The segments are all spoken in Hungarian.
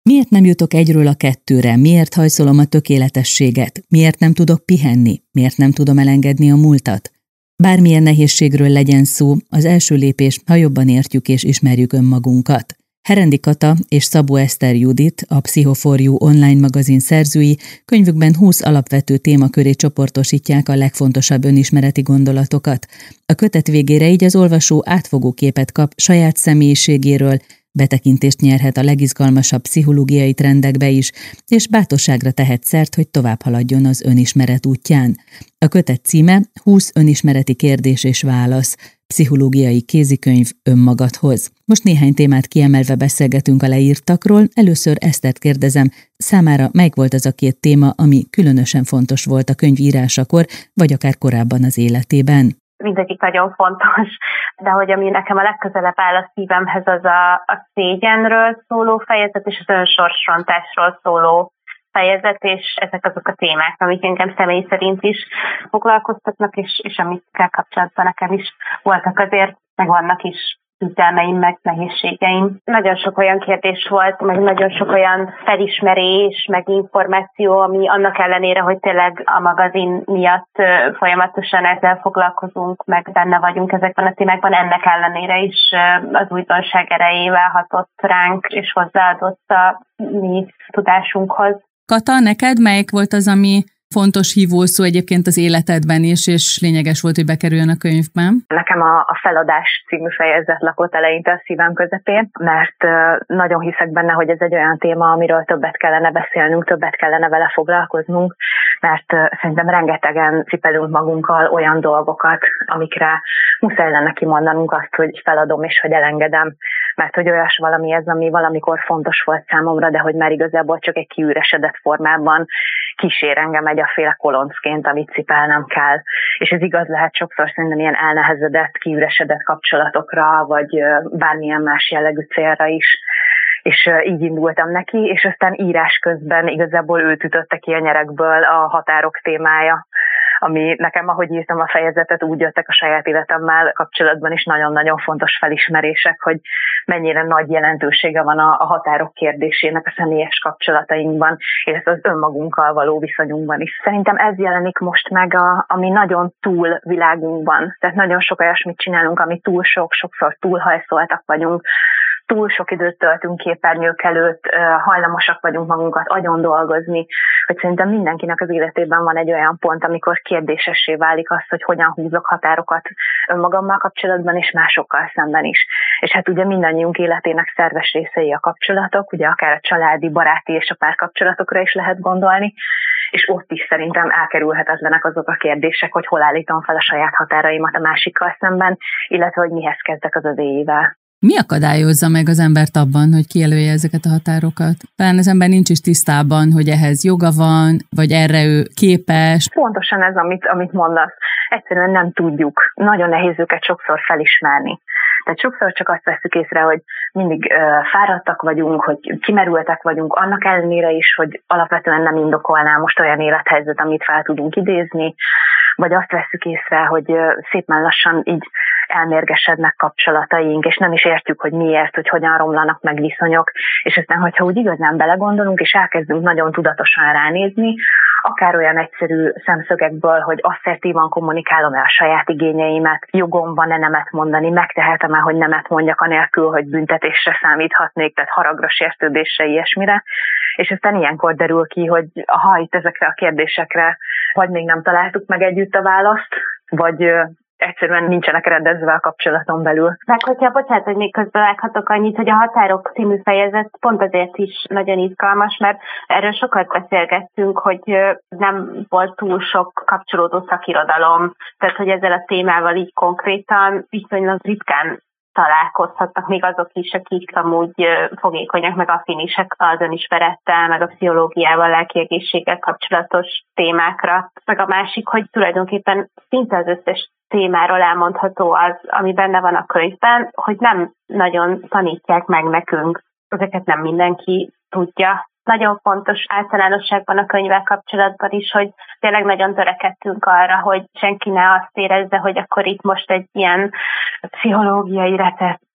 Miért nem jutok egyről a kettőre? Miért hajszolom a tökéletességet? Miért nem tudok pihenni? Miért nem tudom elengedni a múltat? Bármilyen nehézségről legyen szó, az első lépés, ha jobban értjük és ismerjük önmagunkat. Herendi Kata és Szabó Eszter Judit, a Pszicho4You online magazin szerzői könyvükben 20 alapvető témaköré csoportosítják a legfontosabb önismereti gondolatokat. A kötet végére így az olvasó átfogó képet kap saját személyiségéről, betekintést nyerhet a legizgalmasabb pszichológiai trendekbe is, és bátorságra tehet szert, hogy tovább haladjon az önismeret útján. A kötet címe 20 önismereti kérdés és válasz, pszichológiai kézikönyv önmagadhoz. Most néhány témát kiemelve beszélgetünk a leírtakról. Először Esztert kérdezem, számára melyik volt az a két téma, ami különösen fontos volt a könyv írásakor, vagy akár korábban az életében? Mindegyik nagyon fontos, de hogy ami nekem a legközelebb áll a szívemhez, az a szégyenről szóló fejezet és az önsorsrontásról szóló fejezet, és ezek azok a témák, amik engem személy szerint is foglalkoztatnak, és amikkel kapcsolatban nekem is voltak azért, meg vannak is küzdelmeim, meg nehézségeim. Nagyon sok olyan kérdés volt, meg nagyon sok olyan felismerés, meg információ, ami annak ellenére, hogy tényleg a magazin miatt folyamatosan ezzel foglalkozunk, meg benne vagyunk ezekben a témákban, ennek ellenére is az újdonság erejével hatott ránk, és hozzáadott a mi tudásunkhoz. Kata, neked melyik volt az, ami fontos hívószó egyébként az életedben is, és lényeges volt, hogy bekerüljön a könyvben? Nekem a feladás című fejezet lakott eleinte a szívem közepén, mert nagyon hiszek benne, hogy ez egy olyan téma, amiről többet kellene beszélnünk, többet kellene vele foglalkoznunk, mert szerintem rengetegen cipelünk magunkkal olyan dolgokat, amikre muszáj lenne kimondanunk azt, hogy feladom és hogy elengedem, mert hogy olyas valami ez, ami valamikor fontos volt számomra, de hogy már igazából csak egy kiüresedett formában kísér engem egyféle koloncként, amit cipelnem kell. És ez igaz lehet sokszor szerintem ilyen elnehezedett, kiüresedett kapcsolatokra, vagy bármilyen más jellegű célra is. És így indultam neki, és aztán írás közben igazából őt ütötte ki a nyerekből a határok témája, ami nekem, ahogy írtam a fejezetet, úgy jöttek a saját életemmel kapcsolatban is nagyon-nagyon fontos felismerések, hogy mennyire nagy jelentősége van a határok kérdésének a személyes kapcsolatainkban, illetve az önmagunkkal való viszonyunkban is. Szerintem ez jelenik most meg, ami nagyon túl világunkban. Tehát nagyon sok olyasmit csinálunk, ami túl sok, sokszor túlhajszoltak vagyunk, túl sok időt töltünk képernyők előtt, hajlamosak vagyunk magunkat agyon dolgozni, hogy szerintem mindenkinek az életében van egy olyan pont, amikor kérdésessé válik az, hogy hogyan húzok határokat önmagammal kapcsolatban és másokkal szemben is. És hát ugye mindannyiunk életének szerves részei a kapcsolatok, ugye akár a családi, baráti és a párkapcsolatokra is lehet gondolni, és ott is szerintem elkerülhetetlenek azok a kérdések, hogy hol állítom fel a saját határaimat a másikkal szemben, illetve hogy mihez kezdek az övéivel. Mi akadályozza meg az embert abban, hogy kijelölje ezeket a határokat? Talán az ember nincs is tisztában, hogy ehhez joga van, vagy erre ő képes. Pontosan ez, amit mondasz. Egyszerűen nem tudjuk. Nagyon nehéz őket sokszor felismerni. Tehát sokszor csak azt veszük észre, hogy mindig fáradtak vagyunk, hogy kimerültek vagyunk, annak ellenére is, hogy alapvetően nem indokolná most olyan élethelyzet, amit fel tudunk idézni, vagy azt veszük észre, hogy szépen lassan így elmérgesednek kapcsolataink, és nem is értjük, hogy miért, hogy hogyan romlanak meg viszonyok, és aztán, hogyha úgy igazán belegondolunk, és elkezdünk nagyon tudatosan ránézni, akár olyan egyszerű szemszögekből, hogy asszertívan kommunikálom-e a saját igényeimet, jogom van-e nemet mondani, megtehetem-e, hogy nemet mondjak anélkül, hogy büntetésre számíthatnék, tehát haragra, sértődésre, ilyesmire. És aztán ilyenkor derül ki, hogy ha itt ezekre a kérdésekre vagy még nem találtuk meg együtt a választ, vagy egyszerűen nincsenek rendezve a kapcsolaton belül. Meg hogyha, bocsánat, hogy még közben vághatok annyit, hogy a Határok című fejezet pont azért is nagyon izgalmas, mert erről sokat beszélgettünk, hogy nem volt túl sok kapcsolódó szakirodalom, tehát hogy ezzel a témával így konkrétan viszonylag ritkán találkozhatnak még azok is, akik amúgy fogékonyak, meg affinisek az önismerettel, meg a pszichológiával, lelkiegészséggel kapcsolatos témákra. Meg a másik, hogy tulajdonképpen szinte az összes témáról elmondható az, ami benne van a könyvben, hogy nem nagyon tanítják meg nekünk. Ezeket nem mindenki tudja. Nagyon fontos általánosságban a könyvvel kapcsolatban is, hogy tényleg nagyon törekedtünk arra, hogy senki ne azt érezze, hogy akkor itt most egy ilyen pszichológiai recept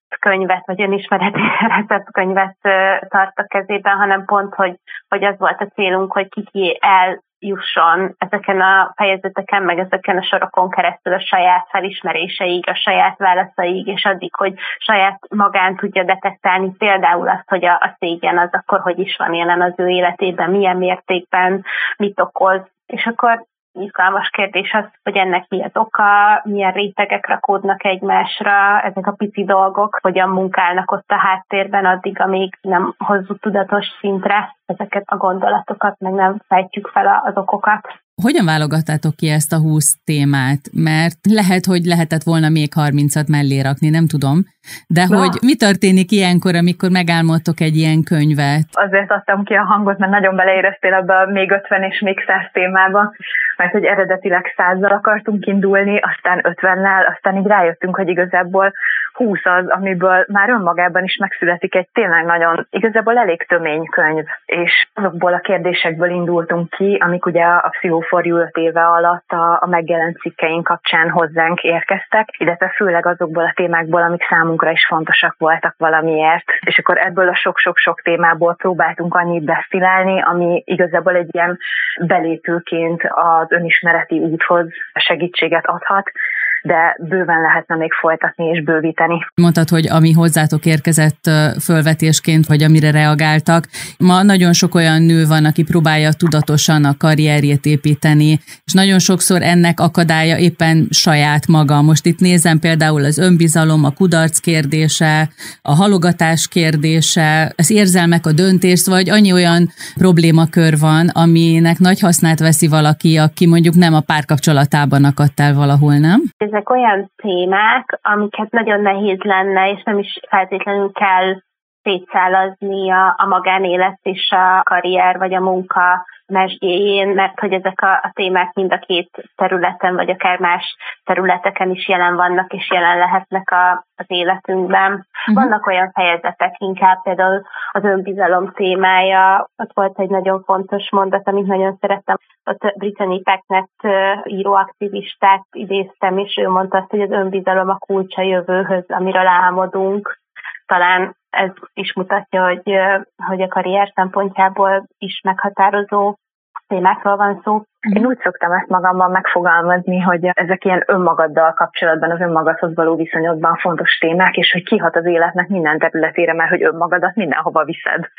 receptkönyvet, vagy önismereti receptkönyvet tart a kezében, hanem pont, hogy az volt a célunk, hogy ki eljusson ezeken a fejezeteken, meg ezeken a sorokon keresztül a saját felismeréseig, a saját válaszaig, és addig, hogy saját magán tudja detektálni például azt, hogy a szégyen az akkor hogy is van jelen az ő életében, milyen mértékben, mit okoz, és akkor izgalmas kérdés az, hogy ennek mi az oka, milyen rétegek rakódnak egymásra, ezek a pici dolgok, hogyan munkálnak ott a háttérben addig, amíg nem hozzuk tudatos szintre ezeket a gondolatokat, meg nem fejtjük fel az okokat. Hogyan válogattátok ki ezt a 20 témát? Mert lehet, hogy lehetett volna még 30-at mellé rakni, nem tudom. De hogy mi történik ilyenkor, amikor megálmodtok egy ilyen könyvet? Azért adtam ki a hangot, mert nagyon beleéreztél ebbe a még 50 és még 100 témába, mert hogy eredetileg 100-zal akartunk indulni, aztán 50-nel, aztán így rájöttünk, hogy igazából 20 az, amiből már önmagában is megszületik egy tényleg nagyon, igazából elég tömény könyv, és azokból a kérdésekből indultunk ki, amik ugye a Pszichó4U 5 éve alatt a megjelent cikkeink kapcsán hozzánk érkeztek, illetve főleg azokból a témákból, amik számunkra is fontosak voltak valamiért, és akkor ebből a sok-sok-sok témából próbáltunk annyit desztillálni, ami igazából egy ilyen belépőként az önismereti úthoz segítséget adhat, de bőven lehetne még folytatni és bővíteni. Mondtad, hogy ami hozzátok érkezett fölvetésként, vagy amire reagáltak. Ma nagyon sok olyan nő van, aki próbálja tudatosan a karrierjét építeni, és nagyon sokszor ennek akadálya éppen saját maga. Most itt nézem például az önbizalom, a kudarc kérdése, a halogatás kérdése, az érzelmek, a döntés, vagy annyi olyan problémakör van, aminek nagy hasznát veszi valaki, aki mondjuk nem a párkapcsolatában akadt el valahol, nem? Ezek olyan témák, amiket nagyon nehéz lenne, és nem is feltétlenül kell szétszálazni a magánélet és a karrier vagy a munka mesdjéjén, mert hogy ezek a témák mind a két területen, vagy akár más területeken is jelen vannak, és jelen lehetnek az életünkben. Vannak olyan fejezetek, inkább például az önbizalom témája, ott volt egy nagyon fontos mondat, amit nagyon szerettem. Ott Brittany Packnett íróaktivistát idéztem, és ő mondta azt, hogy az önbizalom a kulcs a jövőhöz, amiről álmodunk. Talán ez is mutatja, hogy a karrier szempontjából is meghatározó témákról van szó. Én úgy szoktam ezt magamban megfogalmazni, hogy ezek ilyen önmagaddal kapcsolatban, az önmagadhoz való viszonyodban fontos témák, és hogy kihat az életnek minden területére, mert hogy önmagadat mindenhova viszed.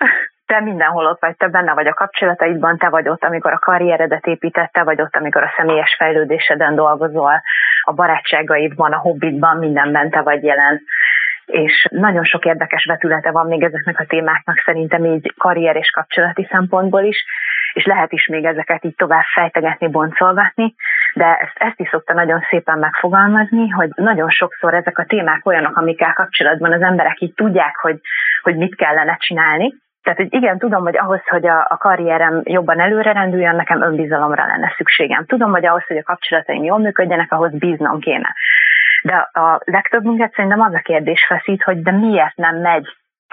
Te mindenhol ott vagy, te benne vagy a kapcsolataidban, te vagy ott, amikor a karrieredet építed, te vagy ott, amikor a személyes fejlődéseden dolgozol, a barátságaidban, a hobbidban, mindenben te vagy jelen. És nagyon sok érdekes vetülete van még ezeknek a témáknak szerintem így karrier és kapcsolati szempontból is, és lehet is még ezeket így tovább fejtegetni, boncolgatni, de ezt is szokta nagyon szépen megfogalmazni, hogy nagyon sokszor ezek a témák olyanok, amikkel kapcsolatban az emberek így tudják, hogy mit kellene csinálni. Tehát, hogy igen, tudom, hogy ahhoz, hogy a karrierem jobban előre rendüljön, nekem önbizalomra lenne szükségem. Tudom, hogy ahhoz, hogy a kapcsolataim jól működjenek, ahhoz bíznom kéne. De a legtöbbünket szerintem az a kérdés feszít, hogy de miért nem megy?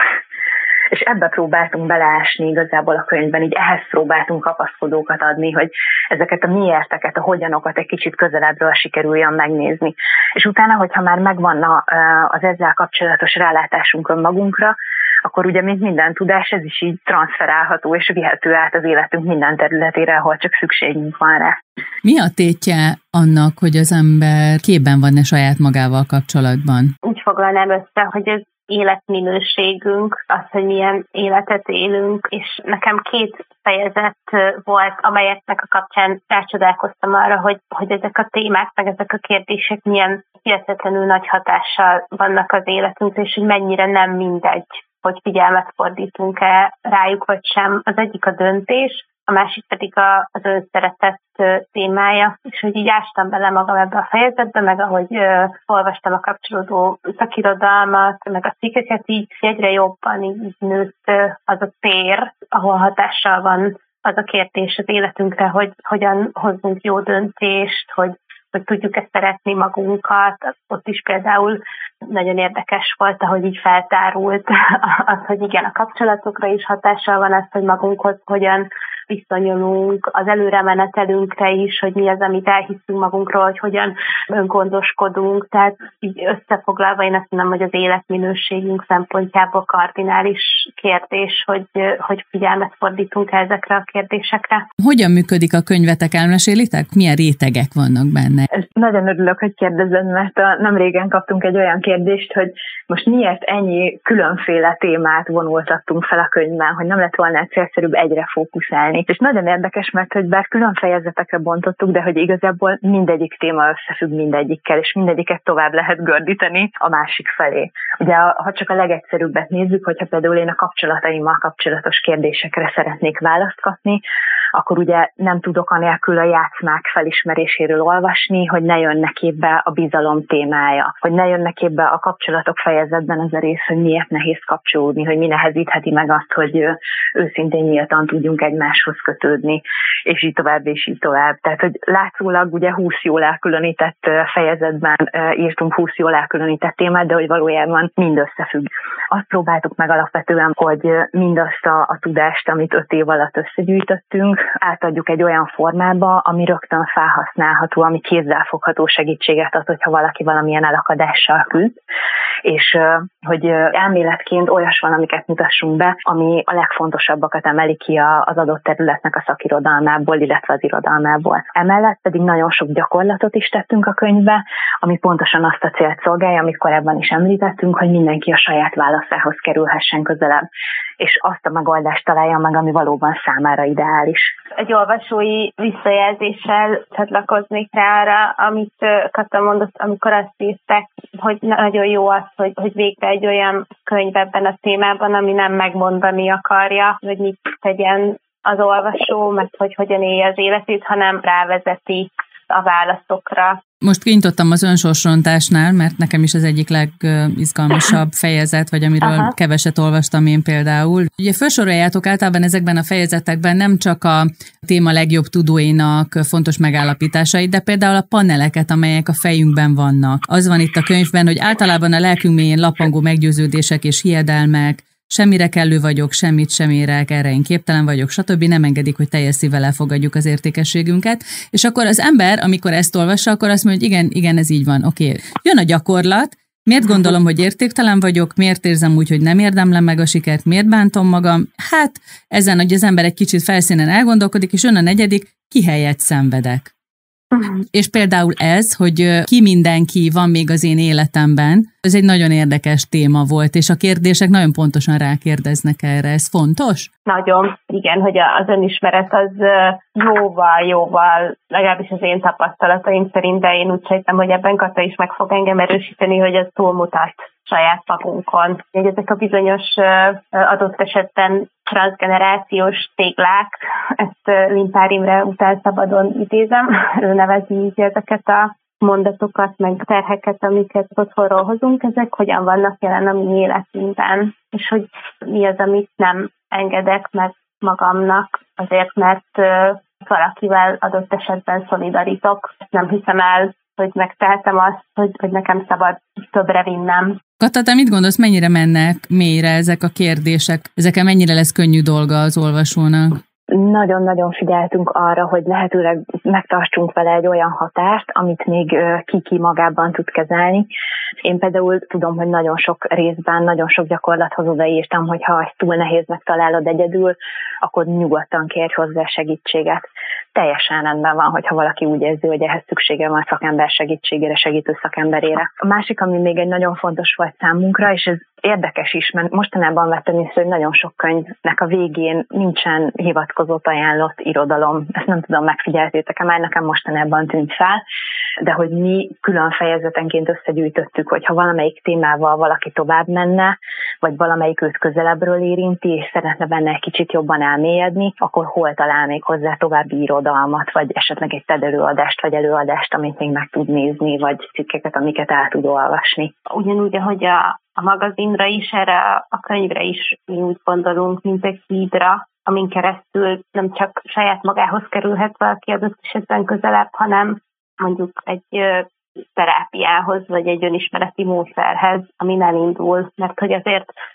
És ebbe próbáltunk beleásni igazából a könyvben, így ehhez próbáltunk kapaszkodókat adni, hogy ezeket a miérteket, a hogyanokat egy kicsit közelebbről sikerüljön megnézni. És utána, hogyha már megvan az ezzel kapcsolatos rálátásunk önmagunkra, akkor ugye, mint minden tudás, ez is így transferálható és vihető át az életünk minden területére, ahol csak szükségünk van rá. Mi a tétje annak, hogy az ember képben van-e saját magával kapcsolatban? Úgy foglalnám össze, hogy az életminőségünk, az, hogy milyen életet élünk, és nekem 2 fejezet volt, amelyeknek a kapcsán rácsodálkoztam arra, hogy ezek a témák, meg ezek a kérdések milyen hihetetlenül nagy hatással vannak az életünkre, és hogy mennyire nem mindegy, hogy figyelmet fordítunk-e rájuk, vagy sem. Az egyik a döntés, a másik pedig az önszeretet témája, és hogy így ástam bele magam ebbe a fejezetbe, meg ahogy olvastam a kapcsolódó szakirodalmat, meg a cikkeket, így egyre jobban így nőtt az a tér, ahol hatással van az a kérdés az életünkre, hogy hogyan hozzunk jó döntést, hogy tudjuk-e szeretni magunkat. Ott is például nagyon érdekes volt, ahogy így feltárult az, hogy igen, a kapcsolatokra is hatással van az, hogy magunkhoz hogyan viszonyulunk, az előremenetelünkre is, hogy mi az, amit elhiszünk magunkról, hogy hogyan öngondoskodunk. Tehát így összefoglalva én azt mondom, hogy az életminőségünk szempontjából kardinális kérdés, hogy figyelmet fordítunk ezekre a kérdésekre. Hogyan működik a könyvetek? Elmesélitek? Milyen rétegek vannak benne? Nagyon örülök, hogy kérdezed, mert nem régen kaptunk egy olyan kérdést, hogy most miért ennyi különféle témát vonultattunk fel a könyvben, hogy nem lett volna célszerűbb egyre fókuszálni. És nagyon érdekes, mert hogy bár külön fejezetekre bontottuk, de hogy igazából mindegyik téma összefügg mindegyikkel, és mindegyiket tovább lehet gördíteni a másik felé. Ugye, ha csak a legegyszerűbbet nézzük, hogyha például én a kapcsolataimmal kapcsolatos kérdésekre szeretnék választ kapni, akkor ugye nem tudok anélkül a játszmák felismeréséről olvasni, hogy ne jönne képbe a bizalom témája, hogy ne jönne képbe a kapcsolatok fejezetben az a rész, hogy miért nehéz kapcsolódni, hogy mi nehezítheti meg azt, hogy őszintén nyíltan tudjunk egymáshoz kötődni, és így tovább, és így tovább. Tehát, hogy látszólag ugye 20 jól elkülönített fejezetben írtunk 20 jól elkülönített témát, de hogy valójában mind összefügg. Azt próbáltuk meg alapvetően, hogy mindazt a tudást, amit 5 év alatt összegyűjtöttünk, átadjuk egy olyan formába, ami rögtön felhasználható, ami kézzelfogható segítséget ad, hogyha valaki valamilyen elakadással küzd, és hogy elméletként olyas valamiket mutassunk be, ami a legfontosabbakat emeli ki az adott területnek a szakirodalmából, illetve az irodalmából. Emellett pedig nagyon sok gyakorlatot is tettünk a könyvbe, ami pontosan azt a célt szolgálja, amit korábban is említettünk, hogy mindenki a saját válaszához kerülhessen közelebb, és azt a megoldást találja meg, ami valóban számára ideális. Egy olvasói visszajelzéssel csatlakoznék rá arra, amit Kata mondott, amikor azt írták, hogy nagyon jó az, hogy végre egy olyan könyv ebben a témában, ami nem megmondani akarja, hogy mit tegyen az olvasó, mert hogy hogyan élje az életét, hanem rávezeti a válaszokra. Most kinyitottam az önsorsrontásnál, mert nekem is az egyik legizgalmasabb fejezet, vagy amiről keveset olvastam én például. Ugye felsoroljátok általában ezekben a fejezetekben nem csak a téma legjobb tudóinak fontos megállapításait, de például a paneleket, amelyek a fejünkben vannak. Az van itt a könyvben, hogy általában a lelkünk mélyén lapangó meggyőződések és hiedelmek, semmire kellő vagyok, semmit sem érek, erre én képtelen vagyok, stb. Nem engedik, hogy teljes szívvel elfogadjuk az értékességünket. És akkor az ember, amikor ezt olvassa, akkor azt mondja, hogy igen, ez így van, oké. Jön a gyakorlat, miért gondolom, hogy értéktelen vagyok, miért érzem úgy, hogy nem érdemlem meg a sikert, miért bántom magam? Hát ezen, hogy az ember egy kicsit felszínen elgondolkodik, és jön a negyedik, ki helyett szenvedek. És például ez, hogy ki mindenki van még az én életemben, ez egy nagyon érdekes téma volt, és a kérdések nagyon pontosan rákérdeznek erre. Ez fontos? Nagyon. Igen, hogy az önismeret az jóval, legalábbis az én tapasztalataim szerint, de én úgy sejtem, hogy ebben Kata is meg fog engem erősíteni, hogy ez túlmutat saját magunkon. Ezek a bizonyos adott esetben transzgenerációs téglák, ezt Limpár Imre után szabadon idézem, ő nevezi így ezeket a mondatokat, meg terheket, amiket otthonról hozunk, ezek hogyan vannak jelen a mi életünkben, és hogy mi az, amit nem engedek meg magamnak, azért, mert valakivel adott esetben szolidarítok. Nem hiszem el, hogy megtehetem azt, hogy nekem szabad többre vinnem. Kata, te mit gondolsz, mennyire mennek mélyre ezek a kérdések? Ezeken mennyire lesz könnyű dolga az olvasónak? Nagyon-nagyon figyeltünk arra, hogy lehetőleg megtartsunk vele egy olyan határt, amit még ki magában tud kezelni. Én például tudom, hogy nagyon sok részben, nagyon sok gyakorlathoz odaírtam, hogy ha ezt túl nehéznek találod egyedül, akkor nyugodtan kérj hozzá segítséget. Teljesen rendben van, hogyha valaki úgy érzi, hogy ehhez szüksége van szakember segítségére, segítő szakemberére. A másik, ami még egy nagyon fontos volt számunkra, és ez érdekes is, mert mostanában vettem észre, hogy nagyon sok könyvnek a végén nincsen hivatkozott ajánlott irodalom. Ezt nem tudom, megfigyeltétek-e, már nekem mostanában tűnt fel, de hogy mi külön fejezetenként összegyűjtöttük, hogy ha valamelyik témával valaki tovább menne, vagy valamelyik őt közelebbről érinti, és szeretne benne egy kicsit jobban elmélyedni, akkor hol talál még hozzá további irodalmat, vagy esetleg egy TED előadást, amit még meg tud nézni, vagy cikkeket, amiket el tud olvasni. Ugyanúgy, ahogy a magazinra is, erre a könyvre is mi úgy gondolunk, mint egy hídra, amin keresztül nem csak saját magához kerülhet valaki adott esetben közelebb, hanem mondjuk egy terápiához, vagy egy önismereti módszerhez, amin elindul. Mert hogy azért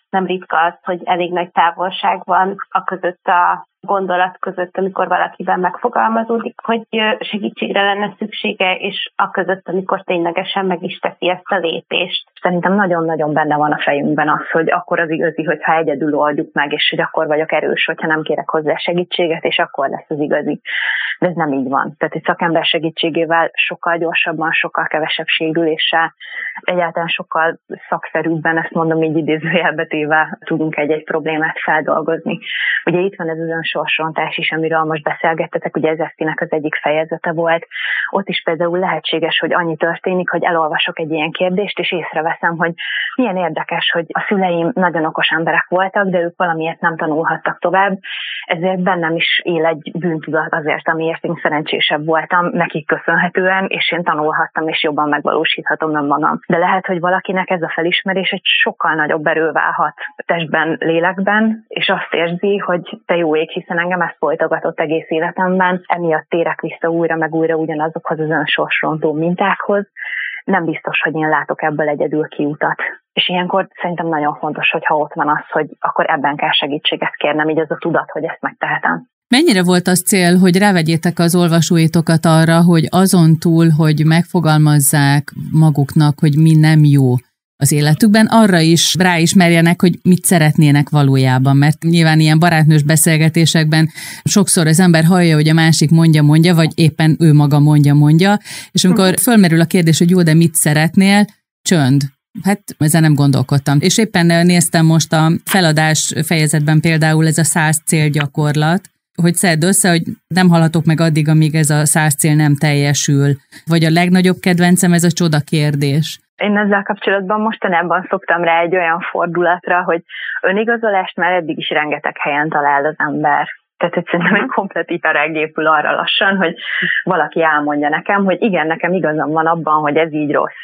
nem ritka az, hogy elég nagy távolság van a között a gondolat között, amikor valakiben megfogalmazódik, hogy segítségre lenne szüksége, és a között, amikor ténylegesen meg is teszi ezt a lépést. Szerintem nagyon-nagyon benne van a fejünkben az, hogy akkor az igazi, hogyha egyedül oldjuk meg, és hogy akkor vagyok erős, hogyha nem kérek hozzá segítséget, és akkor lesz az igazi. De ez nem így van. Tehát egy szakember segítségével sokkal gyorsabban, sokkal kevesebb sérüléssel, egyáltalán sokkal szakszerűbben, ezt mondom így idézőjelbe téve, tudunk egy-egy problémát feldolgozni. Ugye itt van ez az önsorsrontás is, amiről most beszélgettetek, ugye ez Esztinek az egyik fejezete volt. Ott is például lehetséges, hogy annyi történik, hogy elolvasok egy ilyen kérdést, és észreveszem, hogy milyen érdekes, hogy a szüleim nagyon okos emberek voltak, de ők valamiért nem tanulhattak tovább, ezért bennem is él egy bűntudat azért, amiért én szerencsésebb voltam nekik köszönhetően, és én tanulhattam, és jobban megvalósíthatom önmagam. De lehet, hogy valakinek ez a felismerés egy sokkal nagyobb erővel hat testben, lélekben, és azt érzi, hogy te jó ég, hiszen engem ezt folytogatott egész életemben, emiatt térek vissza újra meg újra ugyanazokhoz az önsorsrontó mintákhoz. Nem biztos, hogy én látok ebből egyedül kiutat. És ilyenkor szerintem nagyon fontos, hogyha ott van az, hogy akkor ebben kell segítséget kérnem, így az a tudat, hogy ezt megtehetem. Mennyire volt az cél, hogy rávegyétek az olvasóitokat arra, hogy azon túl, hogy megfogalmazzák maguknak, hogy mi nem jó az életükben, arra is ráismerjenek, hogy mit szeretnének valójában, mert nyilván ilyen barátnős beszélgetésekben sokszor az ember hallja, hogy a másik mondja, vagy éppen ő maga mondja, és amikor fölmerül a kérdés, hogy jó, de mit szeretnél, csönd. Hát ezen nem gondolkodtam. És éppen néztem most a feladás fejezetben például ez a 100 célgyakorlat, hogy szedd össze, hogy nem hallhatok meg addig, amíg ez a 100 cél nem teljesül. Vagy a legnagyobb kedvencem ez a csoda kérdés. Én ezzel kapcsolatban mostanában szoktam rá egy olyan fordulatra, hogy önigazolást már eddig is rengeteg helyen talál az ember. Tehát, hogy szerintem egy komplet iparág épül arra lassan, hogy valaki elmondja nekem, hogy igen, nekem igazam van abban, hogy ez így rossz.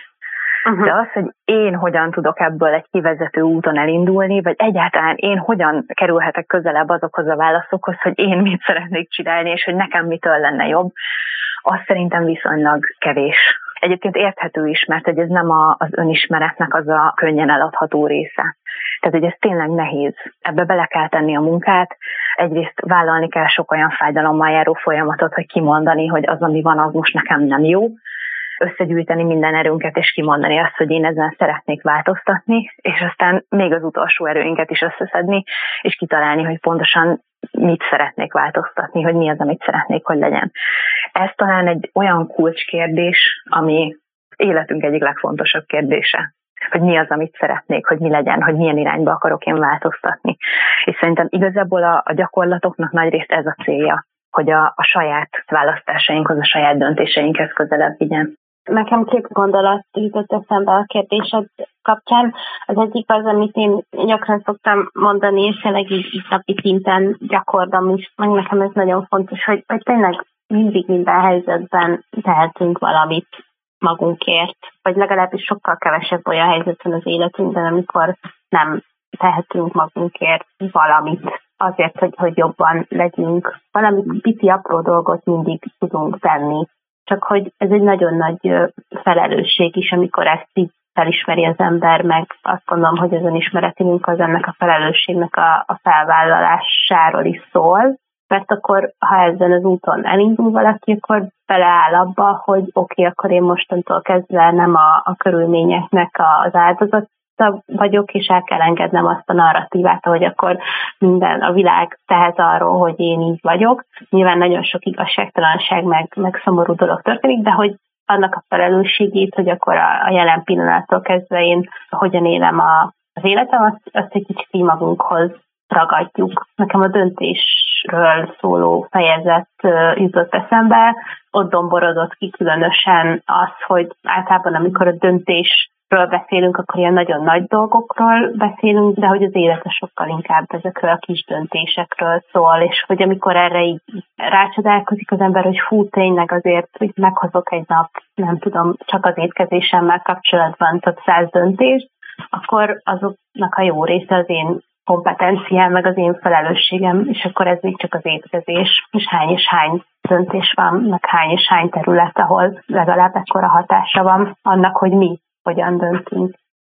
De az, hogy én hogyan tudok ebből egy kivezető úton elindulni, vagy egyáltalán én hogyan kerülhetek közelebb azokhoz a válaszokhoz, hogy én mit szeretnék csinálni, és hogy nekem mitől lenne jobb, az szerintem viszonylag kevés. Egyébként érthető is, mert hogy ez nem az önismeretnek az a könnyen eladható része. Tehát, hogy ez tényleg nehéz. Ebbe bele kell tenni a munkát. Egyrészt vállalni kell sok olyan fájdalommal járó folyamatot, hogy kimondani, hogy az, ami van, az most nekem nem jó. Összegyűjteni minden erőnket, és kimondani azt, hogy én ezen szeretnék változtatni, és aztán még az utolsó erőinket is összeszedni, és kitalálni, hogy pontosan mit szeretnék változtatni, hogy mi az, amit szeretnék, hogy legyen. Ez talán egy olyan kulcskérdés, ami életünk egyik legfontosabb kérdése, hogy mi az, amit szeretnék, hogy mi legyen, hogy milyen irányba akarok én változtatni. És szerintem igazából a gyakorlatoknak nagyrészt ez a célja, hogy a saját választásainkhoz, a saját döntéseinkhez közelebb vigyen. Nekem 2 gondolat jutott eszembe a kérdésed kapcsán. Az egyik az, amit én gyakran szoktam mondani, és tényleg így napi szinten gyakorlom is, meg nekem ez nagyon fontos, hogy tényleg mindig minden helyzetben tehetünk valamit magunkért, vagy legalábbis sokkal kevesebb olyan helyzet van az életünkben, amikor nem tehetünk magunkért valamit, azért, hogy jobban legyünk. Valami pici apró dolgot mindig tudunk tenni. Csak hogy ez egy nagyon nagy felelősség is, amikor ezt így felismeri az ember, meg azt gondolom, hogy az önismereti munka az ennek a felelősségnek a felvállalásáról is szól, mert akkor, ha ezen az úton elindul valaki, akkor beleáll abba, hogy oké, akkor én mostantól kezdve nem a körülményeknek az áldozat vagyok, és el kell engednem azt a narratívát, hogy akkor minden a világ tehet arról, hogy én így vagyok. Nyilván nagyon sok igazságtalanság, meg szomorú dolog történik, de hogy annak a felelősségét, hogy akkor a jelen pillanattól kezdve én hogyan élem az életem, azt egy kicsit így magunkhoz ragadjuk. Nekem a döntésről szóló fejezet jutott eszembe, ott domborodott ki különösen az, hogy általában amikor a döntésről beszélünk, akkor ilyen nagyon nagy dolgokról beszélünk, de hogy az élet sokkal inkább ezekről a kis döntésekről szól, és hogy amikor erre így rácsodálkozik az ember, hogy fú, tényleg azért, hogy meghozok egy nap, nem tudom, csak az étkezésemmel kapcsolatban több 100 döntést, akkor azoknak a jó része az én kompetenciám, meg az én felelősségem, és akkor ez még csak az étkezés, és hány döntés van, meg és hány terület, ahol legalább ekkora hatása van annak, hogy mi hogyan döntünk.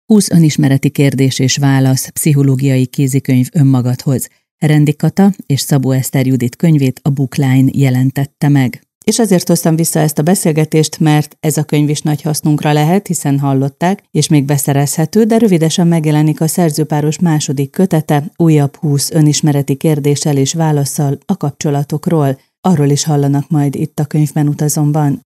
20 önismereti kérdés és válasz, pszichológiai kézikönyv önmagadhoz. Rendi Kata és Szabó Eszter Judit könyvét a Bookline jelentette meg. És azért hoztam vissza ezt a beszélgetést, mert ez a könyv is nagy hasznunkra lehet, hiszen hallották, és még beszerezhető, de rövidesen megjelenik a szerzőpáros második kötete, újabb 20 önismereti kérdéssel és válasszal a kapcsolatokról. Arról is hallanak majd itt a Könyvben utazomban.